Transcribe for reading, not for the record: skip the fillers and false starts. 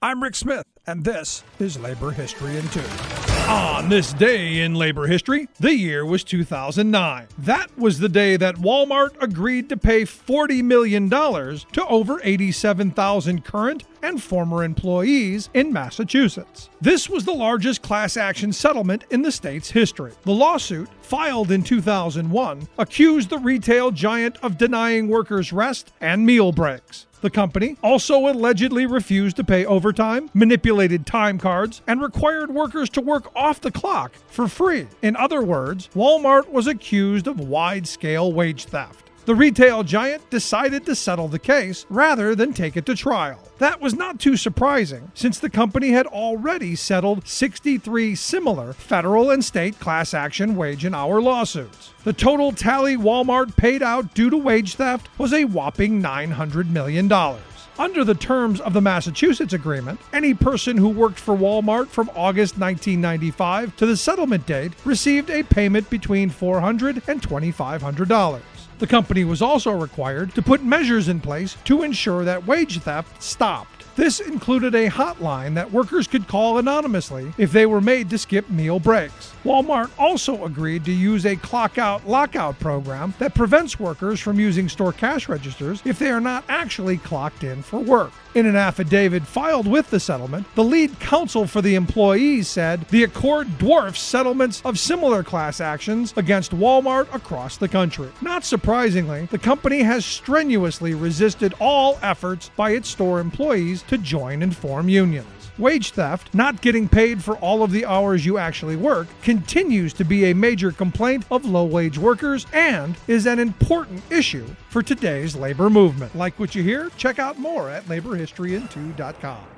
I'm Rick Smith, and this is Labor History in 2. On this day in labor history, the year was 2009. That was the day that Walmart agreed to pay $40 million to over 87,000 current and former employees in Massachusetts. This was the largest class action settlement in the state's history. The lawsuit, filed in 2001, accused the retail giant of denying workers rest and meal breaks. The company also allegedly refused to pay overtime, manipulated time cards, and required workers to work off the clock for free. In other words, Walmart was accused of wide-scale wage theft. The retail giant decided to settle the case rather than take it to trial. That was not too surprising, since the company had already settled 63 similar federal and state class action wage and hour lawsuits. The total tally Walmart paid out due to wage theft was a whopping $900 million. Under the terms of the Massachusetts agreement, any person who worked for Walmart from August 1995 to the settlement date received a payment between $400 and $2,500. The company was also required to put measures in place to ensure that wage theft stopped. This included a hotline that workers could call anonymously if they were made to skip meal breaks. Walmart also agreed to use a clock-out, lockout program that prevents workers from using store cash registers if they are not actually clocked in for work. In an affidavit filed with the settlement, the lead counsel for the employees said the accord dwarfs settlements of similar class actions against Walmart across the country. Not surprisingly, the company has strenuously resisted all efforts by its store employees to join and form unions. Wage theft, not getting paid for all of the hours you actually work, continues to be a major complaint of low-wage workers and is an important issue for today's labor movement. Like what you hear? Check out more at laborhistoryin2.com.